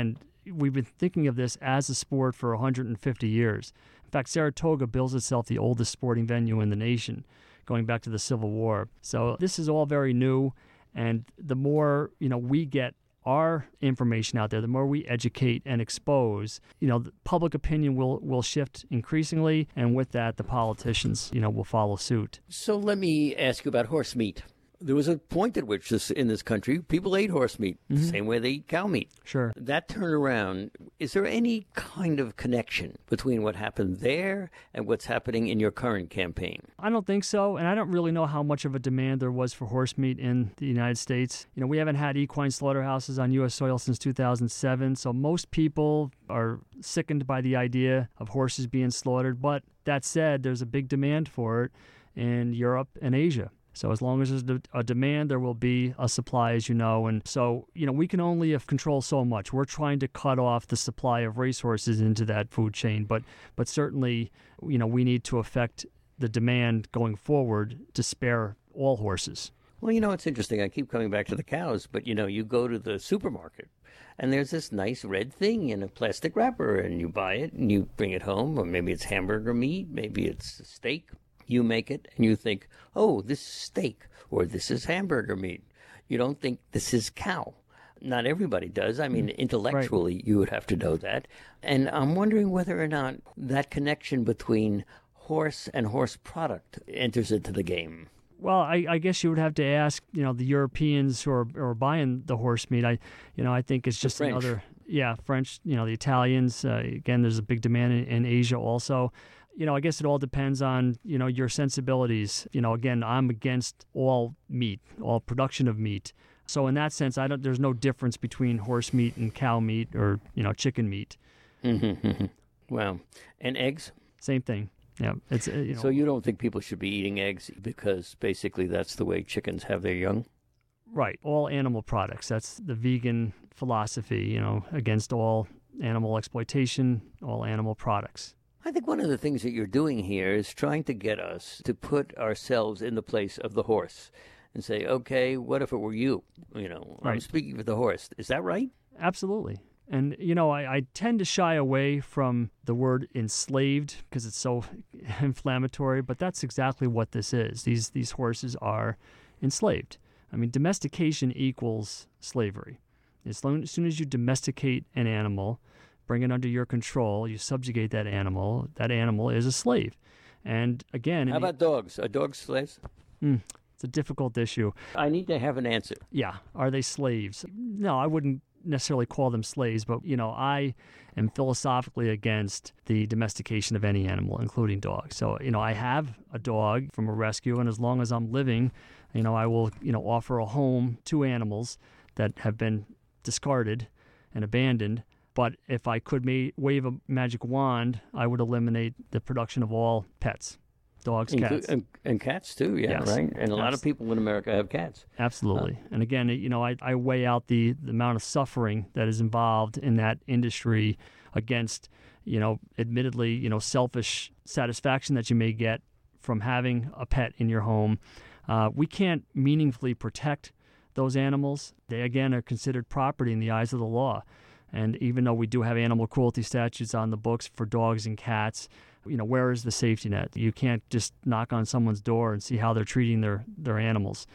Speaker 2: we've been thinking of this as a sport for 150 years. In fact, Saratoga bills itself the oldest sporting venue in the nation, going back to the Civil War. So this is all very new, and the more we get our information out there, the more we educate and expose, the public opinion will shift increasingly, and with that, the politicians, will follow suit.
Speaker 1: So let me ask you about horse meat. There was a point at which in this country, people ate horse meat, the same way they eat cow meat.
Speaker 2: Sure.
Speaker 1: That turnaround, is there any kind of connection between what happened there and what's happening in your current campaign?
Speaker 2: I don't think so, and I don't really know how much of a demand there was for horse meat in the United States. We haven't had equine slaughterhouses on U.S. soil since 2007, so most people are sickened by the idea of horses being slaughtered. But that said, there's a big demand for it in Europe and Asia. So as long as there's a demand, there will be a supply, as you know. And so, we can only control so much. We're trying to cut off the supply of racehorses into that food chain. But certainly, we need to affect the demand going forward to spare all horses.
Speaker 1: Well, it's interesting. I keep coming back to the cows, but, you go to the supermarket and there's this nice red thing in a plastic wrapper, and you buy it and you bring it home, or maybe it's hamburger meat, maybe it's steak. You make it and you think, oh, this is steak or this is hamburger meat. You don't think this is cow. Not everybody does. I mean, intellectually, you would have to know that. And I'm wondering whether or not that connection between horse and horse product enters into the game.
Speaker 2: Well, I guess you would have to ask, the Europeans who are buying the horse meat. I think it's just another, French, the Italians. Again, there's a big demand in Asia also. I guess it all depends on, your sensibilities. Again, I'm against all meat, all production of meat. So in that sense, there's no difference between horse meat and cow meat or, chicken meat.
Speaker 1: Mm-hmm. Wow. And eggs?
Speaker 2: Same thing. Yeah. It's
Speaker 1: So you don't think people should be eating eggs because basically that's the way chickens have their young?
Speaker 2: Right. All animal products. That's the vegan philosophy, against all animal exploitation, all animal products.
Speaker 1: I think one of the things that you're doing here is trying to get us to put ourselves in the place of the horse and say, okay, what if it were you?
Speaker 2: Right.
Speaker 1: I'm speaking for the horse. Is that right?
Speaker 2: Absolutely. And, I tend to shy away from the word enslaved because it's so inflammatory, but that's exactly what this is. These horses are enslaved. I mean, domestication equals slavery. As soon as you domesticate an animal, bring it under your control, you subjugate that animal is a slave. And again...
Speaker 1: How about dogs? Are dogs slaves?
Speaker 2: It's a difficult issue.
Speaker 1: I need to have an answer.
Speaker 2: Yeah. Are they slaves? No, I wouldn't necessarily call them slaves, but, I am philosophically against the domestication of any animal, including dogs. So, I have a dog from a rescue, and as long as I'm living, I will, offer a home to animals that have been discarded and abandoned. But if I could wave a magic wand, I would eliminate the production of all pets, dogs, cats.
Speaker 1: And cats too, yes. Right? And a lot of people in America have cats.
Speaker 2: Absolutely. And again, I weigh out the amount of suffering that is involved in that industry against, admittedly, selfish satisfaction that you may get from having a pet in your home. We can't meaningfully protect those animals. They, again, are considered property in the eyes of the law. And even though we do have animal cruelty statutes on the books for dogs and cats, where is the safety net? You can't just knock on someone's door and see how they're treating their animals.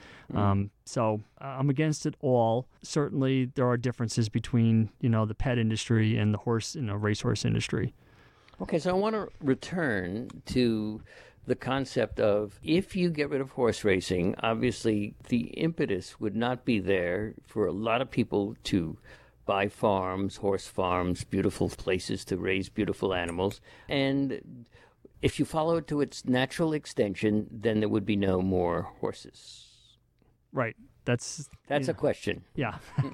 Speaker 2: So I'm against it all. Certainly, there are differences between, the pet industry and the racehorse industry.
Speaker 1: Okay, so I want to return to the concept of if you get rid of horse racing, obviously the impetus would not be there for a lot of people to buy farms, horse farms, beautiful places to raise beautiful animals. And if you follow it to its natural extension, then there would be no more horses.
Speaker 2: Right. That's
Speaker 1: a question.
Speaker 2: Yeah.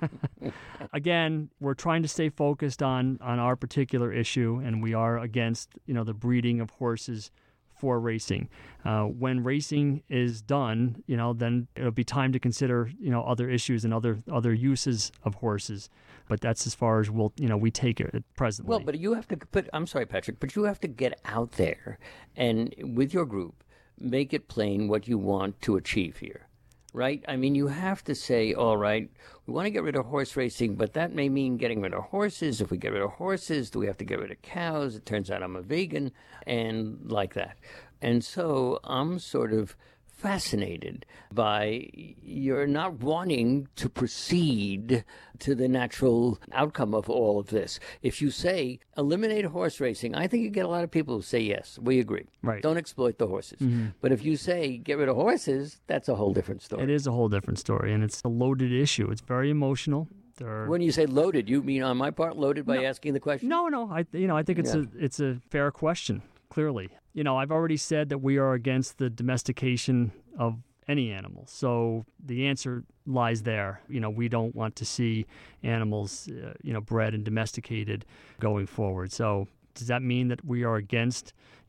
Speaker 2: Again, we're trying to stay focused on our particular issue, and we are against, the breeding of horses for racing. When racing is done, then it'll be time to consider, other issues and other uses of horses. But that's as far as we take it presently.
Speaker 1: Well, but you have to I'm sorry, Patrick, but you have to get out there and with your group, make it plain what you want to achieve here. right? I mean, you have to say, all right, we want to get rid of horse racing, but that may mean getting rid of horses. If we get rid of horses, do we have to get rid of cows? It turns out I'm a vegan, and like that. And so I'm sort of fascinated by your not wanting to proceed to the natural outcome of all of this. If you say eliminate horse racing, I think you get a lot of people who say yes, we agree.
Speaker 2: Right.
Speaker 1: Don't exploit the horses. Mm-hmm. But if you say get rid of horses, that's a whole different story.
Speaker 2: It is a whole different story, and it's a loaded issue. It's very emotional.
Speaker 1: When you say loaded, you mean on my part loaded by asking the question?
Speaker 2: No. I think it's a fair question. Clearly, I've already said that we are against the domestication of any animal. So the answer lies there. We don't want to see animals, bred and domesticated going forward. So does that mean that we are against,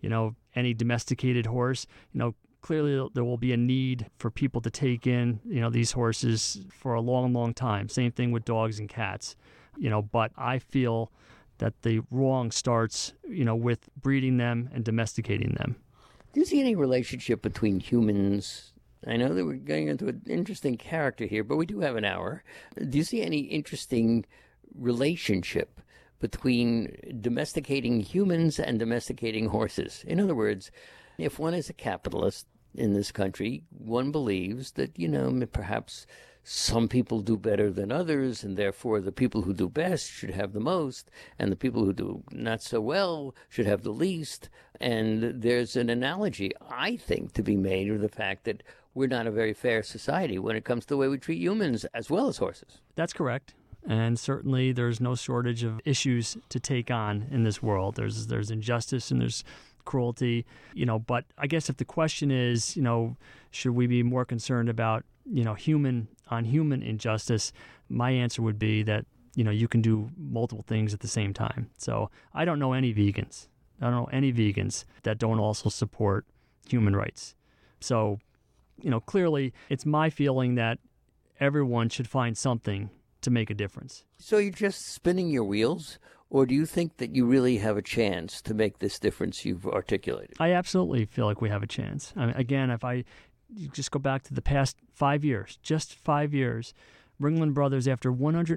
Speaker 2: any domesticated horse? Clearly there will be a need for people to take in, these horses for a long, long time. Same thing with dogs and cats, but I feel that the wrong starts, with breeding them and domesticating them.
Speaker 1: Do you see any relationship between humans? I know that we're getting into an interesting character here, but we do have an hour. Do you see any interesting relationship between domesticating humans and domesticating horses? In other words, if one is a capitalist in this country, one believes that, perhaps some people do better than others, and therefore the people who do best should have the most, and the people who do not so well should have the least. And there's an analogy, I think, to be made of the fact that we're not a very fair society when it comes to the way we treat humans as well as horses.
Speaker 2: That's correct. And certainly there's no shortage of issues to take on in this world. There's injustice and there's cruelty, but I guess if the question is, should we be more concerned about, human on human injustice, my answer would be that, you can do multiple things at the same time. So I don't know any vegans. I don't know any vegans that don't also support human rights. So, clearly it's my feeling that everyone should find something to make a difference.
Speaker 1: So you're just spinning your wheels? Or do you think that you really have a chance to make this difference you've articulated?
Speaker 2: I absolutely feel like we have a chance. I mean, again, if I just go back to the past 5 years, just 5 years, Ringling Brothers, after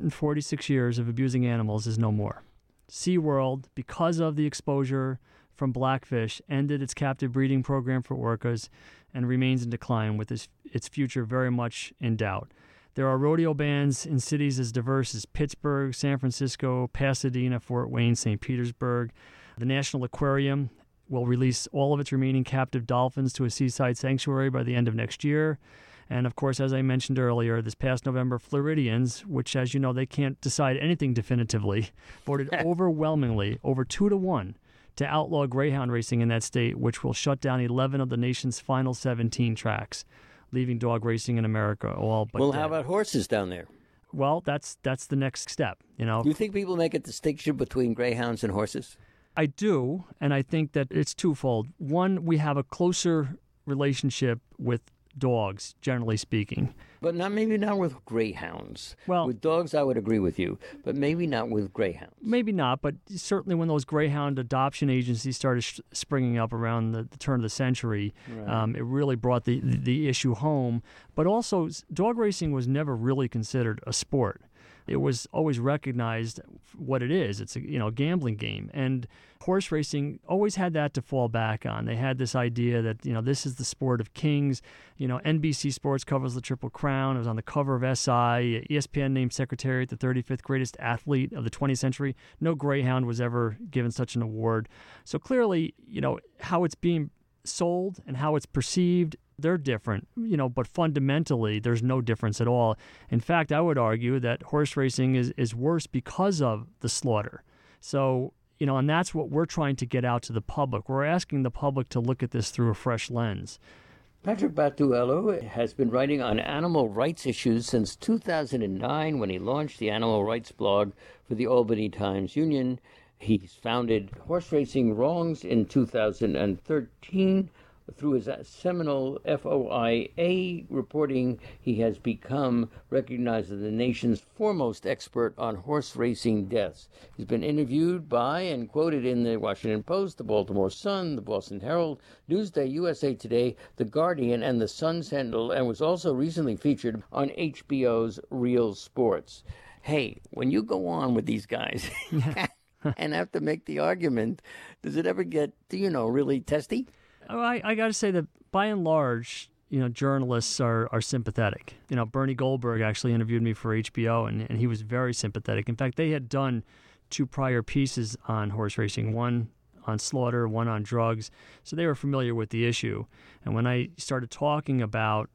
Speaker 2: 146 years of abusing animals, is no more. SeaWorld, because of the exposure from blackfish, ended its captive breeding program for orcas and remains in decline with its future very much in doubt. There are rodeo bans in cities as diverse as Pittsburgh, San Francisco, Pasadena, Fort Wayne, St. Petersburg. The National Aquarium will release all of its remaining captive dolphins to a seaside sanctuary by the end of next year. And, of course, as I mentioned earlier, this past November, Floridians, which, as you know, they can't decide anything definitively, voted overwhelmingly, over 2-1, to outlaw greyhound racing in that state, which will shut down 11 of the nation's final 17 tracks, leaving dog racing in America all but
Speaker 1: Well,
Speaker 2: dead.
Speaker 1: How about horses down there?
Speaker 2: Well, that's the next step,
Speaker 1: Do you think people make a distinction between greyhounds and horses?
Speaker 2: I do, and I think that it's twofold. One, we have a closer relationship with dogs, generally speaking.
Speaker 1: But maybe not with greyhounds.
Speaker 2: Well,
Speaker 1: with dogs, I would agree with you, but maybe not with greyhounds.
Speaker 2: Maybe not, but certainly when those greyhound adoption agencies started springing up around the turn of the century, right. It really brought the issue home. But also, dog racing was never really considered a sport. It was always recognized what it is. It's a gambling game. And horse racing always had that to fall back on. They had this idea that, this is the sport of kings. NBC Sports covers the Triple Crown. It was on the cover of SI. ESPN named Secretariat the 35th greatest athlete of the 20th century. No greyhound was ever given such an award. So clearly, how it's being sold and how it's perceived, they're different, but fundamentally there's no difference at all. In fact, I would argue that horse racing is worse because of the slaughter. So, and that's what we're trying to get out to the public. We're asking the public to look at this through a fresh lens.
Speaker 1: Patrick Battuello has been writing on animal rights issues since 2009 when he launched the animal rights blog for the Albany Times-Union. He's founded Horse Racing Wrongs in 2013, Through his seminal FOIA reporting, he has become recognized as the nation's foremost expert on horse racing deaths. He's been interviewed by and quoted in the Washington Post, the Baltimore Sun, the Boston Herald, Newsday, USA Today, The Guardian, and the Sun Sentinel, and was also recently featured on HBO's Real Sports. Hey, when you go on with these guys and have to make the argument, does it ever get, really testy?
Speaker 2: I got to say that by and large, journalists are sympathetic. Bernie Goldberg actually interviewed me for HBO, and he was very sympathetic. In fact, they had done 2 prior pieces on horse racing, one on slaughter, one on drugs, so they were familiar with the issue. And when I started talking about,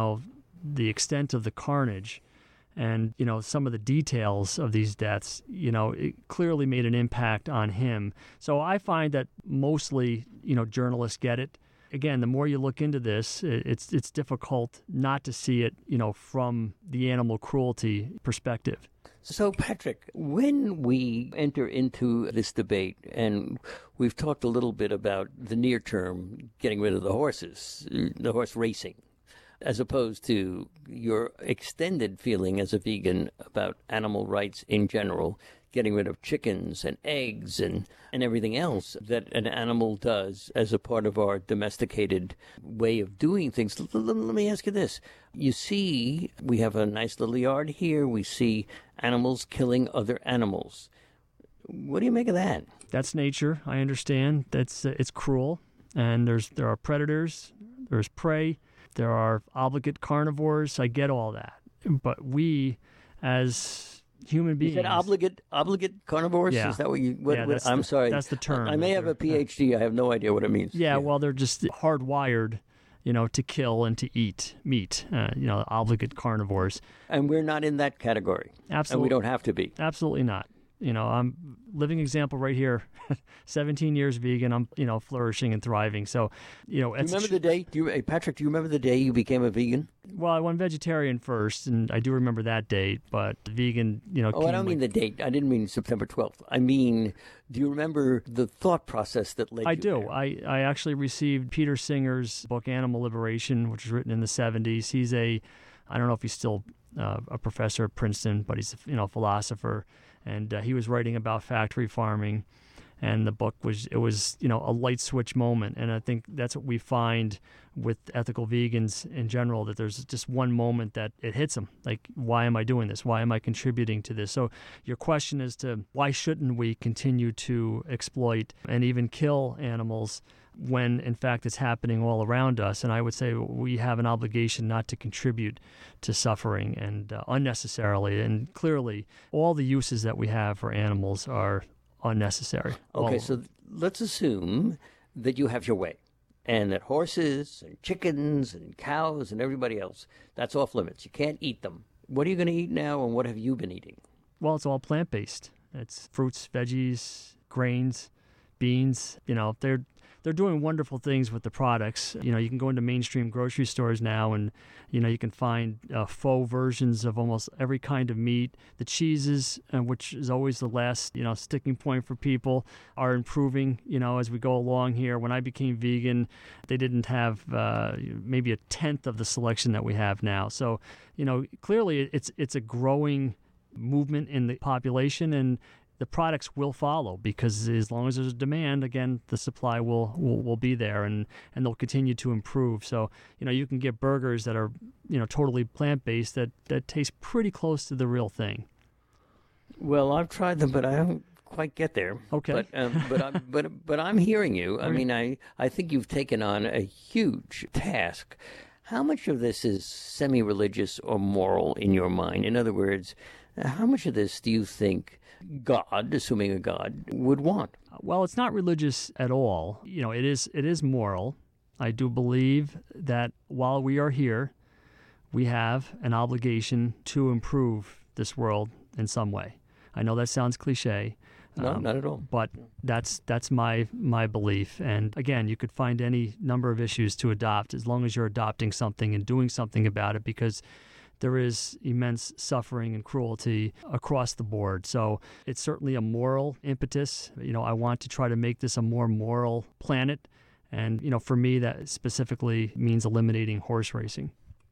Speaker 2: the extent of the carnage and, some of the details of these deaths, it clearly made an impact on him. So I find that mostly, journalists get it. Again, the more you look into this, it's difficult not to see it, from the animal cruelty perspective.
Speaker 1: So, Patrick, when we enter into this debate, and we've talked a little bit about the near term, getting rid of the horses, the horse racing, as opposed to your extended feeling as a vegan about animal rights in general, getting rid of chickens and eggs and everything else that an animal does as a part of our domesticated way of doing things. Let me ask you this. You see, we have a nice little yard here. We see animals killing other animals. What do you make of that?
Speaker 2: That's nature. I understand. It's cruel. And there are predators. There's prey. There are obligate carnivores. I get all that. But we, as human beings...
Speaker 1: You said obligate carnivores?
Speaker 2: Yeah.
Speaker 1: Is that what you...
Speaker 2: I'm
Speaker 1: sorry.
Speaker 2: That's the term.
Speaker 1: I may have a PhD. I have no idea what it means.
Speaker 2: Yeah, well, they're just hardwired, to kill and to eat meat, obligate carnivores.
Speaker 1: And we're not in that category.
Speaker 2: Absolutely.
Speaker 1: And we don't have to be.
Speaker 2: Absolutely not. I'm living example right here. 17 years vegan. I'm, flourishing and thriving. So,
Speaker 1: do you remember the day? Patrick, do you remember the day you became a vegan?
Speaker 2: Well, I went vegetarian first, and I do remember that date. But vegan,
Speaker 1: Oh, I don't mean the date. I didn't mean September 12th. I mean, do you remember the thought process that led you
Speaker 2: I do.
Speaker 1: there?
Speaker 2: I actually received Peter Singer's book Animal Liberation, which was written in the 70s. He's I don't know if he's still a professor at Princeton, but he's a philosopher. And he was writing about factory farming, and the book was a light switch moment. And I think that's what we find with ethical vegans in general, that there's just one moment that it hits them. Like, why am I doing this? Why am I contributing to this? So your question is to why shouldn't we continue to exploit and even kill animals when, in fact, it's happening all around us? And I would say we have an obligation not to contribute to suffering and unnecessarily. And clearly, all the uses that we have for animals are unnecessary.
Speaker 1: Okay, so let's assume that you have your way and that horses and chickens and cows and everybody else, that's off limits. You can't eat them. What are you going to eat now, and what have you been eating?
Speaker 2: Well, it's all plant-based. It's fruits, veggies, grains, beans. They're doing wonderful things with the products. You can go into mainstream grocery stores now, and you can find faux versions of almost every kind of meat. The cheeses, which is always the last sticking point for people, are improving. As we go along here. When I became vegan, they didn't have maybe a tenth of the selection that we have now. So clearly it's a growing movement in the population, and the products will follow, because as long as there's a demand, again, the supply will be there, and they'll continue to improve. So, you can get burgers that are, totally plant-based that taste pretty close to the real thing.
Speaker 1: Well, I've tried them, but I don't quite get there.
Speaker 2: Okay.
Speaker 1: But I'm hearing you. I
Speaker 2: Right.
Speaker 1: mean, I think you've taken on a huge task. How much of this is semi-religious or moral in your mind? In other words, how much of this do you think God, assuming a God, would want?
Speaker 2: Well, it's not religious at all. It is moral. I do believe that while we are here, we have an obligation to improve this world in some way. I know that sounds cliche.
Speaker 1: No, not at all.
Speaker 2: But that's my belief. And again, you could find any number of issues to adopt as long as you're adopting something and doing something about it, because there is immense suffering and cruelty across the board. So it's certainly a moral impetus. I want to try to make this a more moral planet. And, for me, that specifically means eliminating horse racing.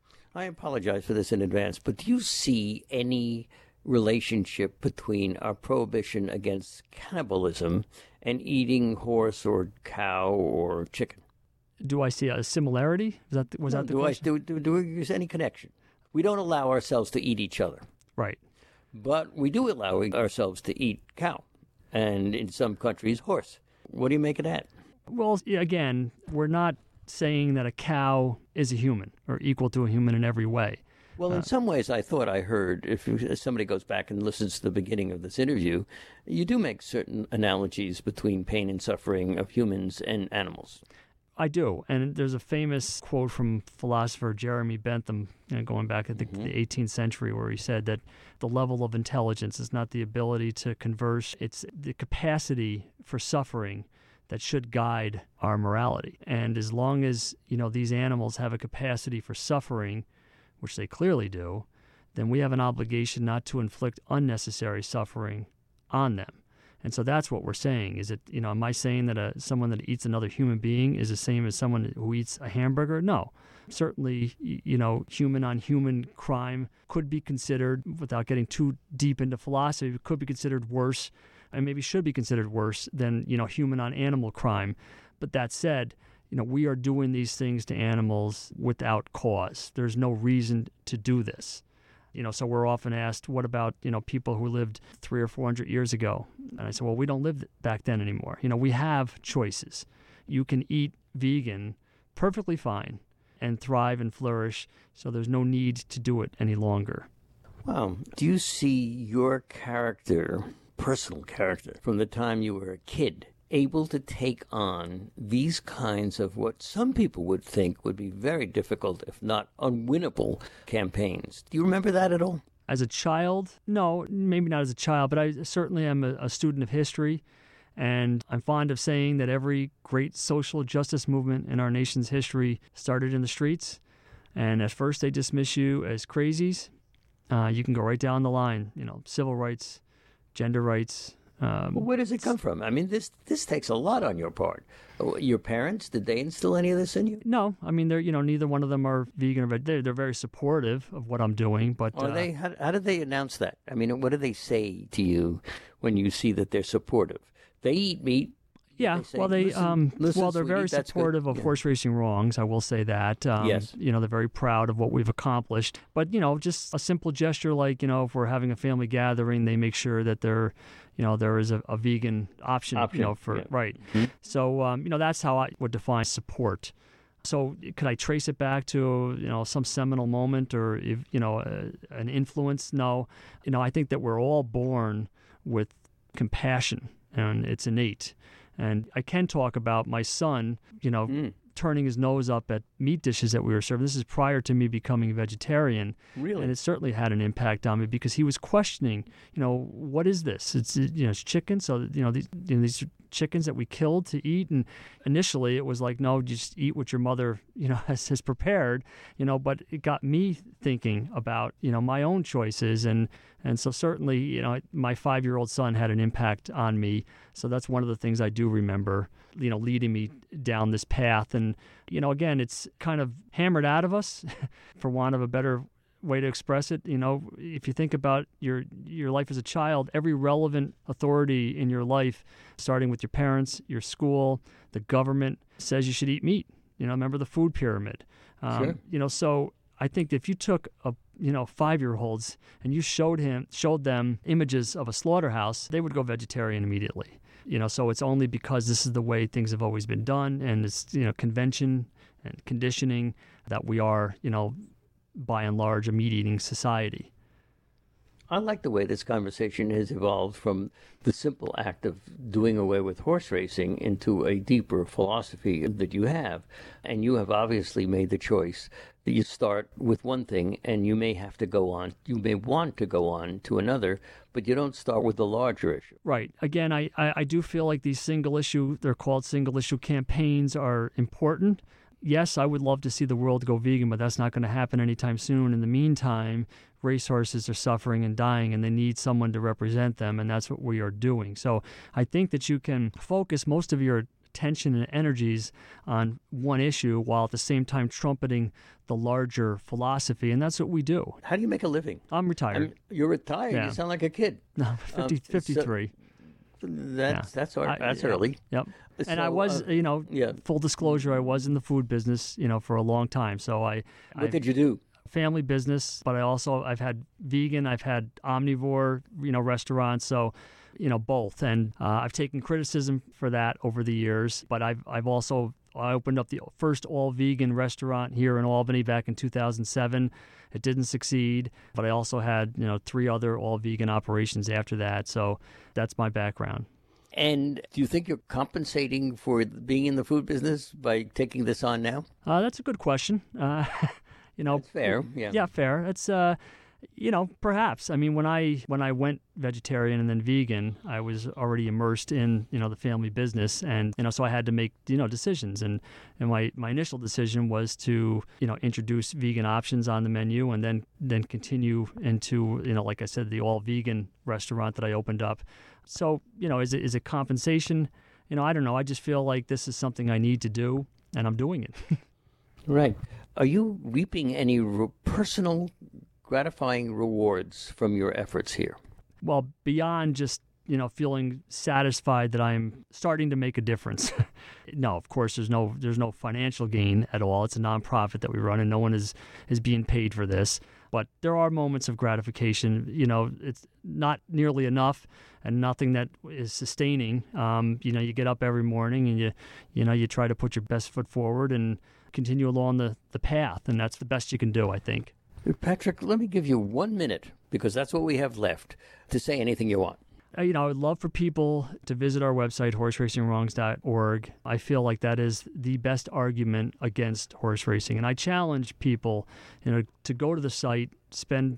Speaker 1: I apologize for this in advance, but do you see any relationship between our prohibition against cannibalism and eating horse or cow or chicken?
Speaker 2: Do I see a similarity? Was that the question?
Speaker 1: Do we use any connection? We don't allow ourselves to eat each other.
Speaker 2: Right.
Speaker 1: But we do allow ourselves to eat cow, and in some countries, horse. What do you make of that?
Speaker 2: Well, again, we're not saying that a cow is a human or equal to a human in every way.
Speaker 1: Well, in some ways, I thought I heard, if somebody goes back and listens to the beginning of this interview, you do make certain analogies between pain and suffering of humans and animals.
Speaker 2: I do. And there's a famous quote from philosopher Jeremy Bentham, going back to the 18th century, where he said that the level of intelligence is not the ability to converse, it's the capacity for suffering that should guide our morality. And as long as, these animals have a capacity for suffering, which they clearly do, then we have an obligation not to inflict unnecessary suffering on them. And so that's what we're saying. Is it, am I saying that someone that eats another human being is the same as someone who eats a hamburger? No. Certainly, human on human crime could be considered, without getting too deep into philosophy, could be considered worse, and maybe should be considered worse than, human on animal crime. But that said, we are doing these things to animals without cause. There's no reason to do this. So we're often asked, what about, people who lived 300 or 400 years ago? And I said, well, we don't live back then anymore. We have choices. You can eat vegan perfectly fine and thrive and flourish, so there's no need to do it any longer.
Speaker 1: Wow. Do you see your character, personal character, from the time you were a kid, able to take on these kinds of what some people would think would be very difficult, if not unwinnable, campaigns? Do you remember that at all?
Speaker 2: As a child? No, maybe not as a child, but I certainly am a student of history, and I'm fond of saying that every great social justice movement in our nation's history started in the streets, and at first they dismiss you as crazies. You can go right down the line, civil rights, gender rights.
Speaker 1: Well, where does it come from? I mean, this takes a lot on your part. Your parents, did they instill any of this in you?
Speaker 2: No, I mean, they're neither one of them are vegan or vegetarian. They're very supportive of what I'm doing, but
Speaker 1: are they? How did they announce that? I mean, what do they say to you when you see that they're supportive? They eat meat.
Speaker 2: Yeah,
Speaker 1: well,
Speaker 2: they're very supportive of horse racing wrongs. I will say that.
Speaker 1: Yes.
Speaker 2: They're very proud of what we've accomplished. But just a simple gesture like if we're having a family gathering, they make sure that there is a vegan option. Right. Mm-hmm. So that's how I would define support. So could I trace it back to some seminal moment or an influence? No. I think that we're all born with compassion, and it's innate. And I can talk about my son, turning his nose up at meat dishes that we were serving. This is prior to me becoming a vegetarian.
Speaker 1: Really?
Speaker 2: And it certainly had an impact on me because he was questioning, what is this? It's chicken. So, these chickens that we killed to eat. And initially it was like, no, just eat what your mother, has prepared, but it got me thinking about, my own choices. And so certainly, my 5-year-old son had an impact on me. So that's one of the things I do remember, leading me down this path. And, again, it's kind of hammered out of us, for want of a better way to express it. If you think about your life as a child, every relevant authority in your life, starting with your parents, your school, the government, says you should eat meat. Remember the food pyramid.
Speaker 1: Sure.
Speaker 2: So I think if you took 5-year-olds and you showed them images of a slaughterhouse, they would go vegetarian immediately. So it's only because this is the way things have always been done, and it's convention and conditioning that we are by and large a meat-eating society.
Speaker 1: I like the way this conversation has evolved from the simple act of doing away with horse racing into a deeper philosophy that you have. And you have obviously made the choice that you start with one thing and you may have to go on. You may want to go on to another, but you don't start with the larger issue.
Speaker 2: Right. Again, I do feel like these they're called single issue campaigns, are important. Yes, I would love to see the world go vegan, but that's not going to happen anytime soon. In the meantime, racehorses are suffering and dying, and they need someone to represent them, and that's what we are doing. So I think that you can focus most of your attention and energies on one issue while at the same time trumpeting the larger philosophy, and that's what we do.
Speaker 1: How do you make a living?
Speaker 2: I'm retired.
Speaker 1: You're retired.
Speaker 2: Yeah.
Speaker 1: You sound like a kid.
Speaker 2: No, 53.
Speaker 1: That's early.
Speaker 2: Yep. And
Speaker 1: So,
Speaker 2: I was, full disclosure, I was in the food business, for a long time. So
Speaker 1: What did you do?
Speaker 2: family business, but I've had vegan, I've had omnivore, restaurants. So, both. And I've taken criticism for that over the years, but I opened up the first all-vegan restaurant here in Albany back in 2007. It didn't succeed, but I also had, 3 other all-vegan operations after that. So that's my background.
Speaker 1: And do you think you're compensating for being in the food business by taking this on now?
Speaker 2: That's a good question.
Speaker 1: That's fair. Yeah.
Speaker 2: Yeah, fair. It's perhaps. I mean, when I went vegetarian and then vegan, I was already immersed in, the family business, and so I had to make, decisions. And my initial decision was to, introduce vegan options on the menu, and then continue into, like I said, the all vegan restaurant that I opened up. So, is it compensation? I don't know. I just feel like this is something I need to do, and I'm doing it.
Speaker 1: Right. Are you reaping any personal gratifying rewards from your efforts here?
Speaker 2: Well, beyond just, feeling satisfied that I'm starting to make a difference. No, of course, there's no financial gain at all. It's a nonprofit that we run, and no one is being paid for this. But there are moments of gratification. It's not nearly enough, and nothing that is sustaining. You get up every morning and you try to put your best foot forward and continue along the path, and that's the best you can do, I think.
Speaker 1: Patrick, let me give you 1 minute, because that's what we have left, to say anything you want.
Speaker 2: I would love for people to visit our website, horseracingbronx.org. I feel like that is the best argument against horse racing. And I challenge people, to go to the site, spend,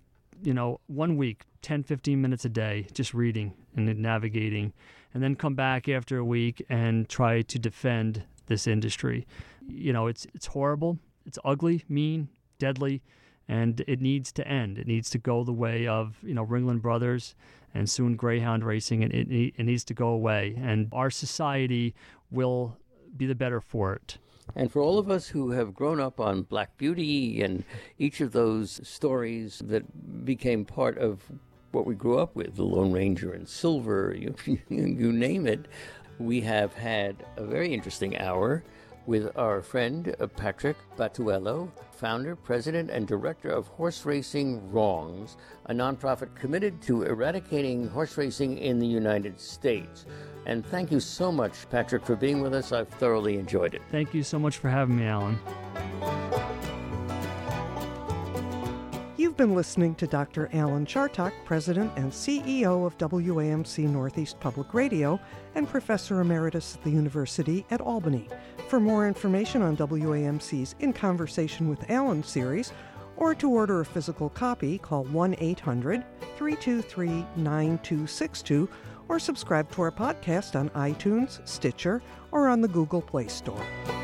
Speaker 2: 1 week, 10, 15 minutes a day, just reading and navigating, and then come back after a week and try to defend this industry. It's horrible. It's ugly, mean, deadly, and it needs to end. It needs to go the way of, Ringling Brothers and soon Greyhound Racing. And it needs to go away. And our society will be the better for it.
Speaker 1: And for all of us who have grown up on Black Beauty and each of those stories that became part of what we grew up with, the Lone Ranger and Silver, you name it, we have had a very interesting hour with our friend Patrick Batuello, founder, president, and director of Horse Racing Wrongs, a nonprofit committed to eradicating horse racing in the United States. And thank you so much, Patrick, for being with us. I've thoroughly enjoyed it.
Speaker 2: Thank you so much for having me, Alan.
Speaker 3: You've been listening to Dr. Alan Chartock, President and CEO of WAMC Northeast Public Radio and Professor Emeritus at the University at Albany. For more information on WAMC's In Conversation with Alan series, or to order a physical copy, call 1-800-323-9262 or subscribe to our podcast on iTunes, Stitcher, or on the Google Play Store.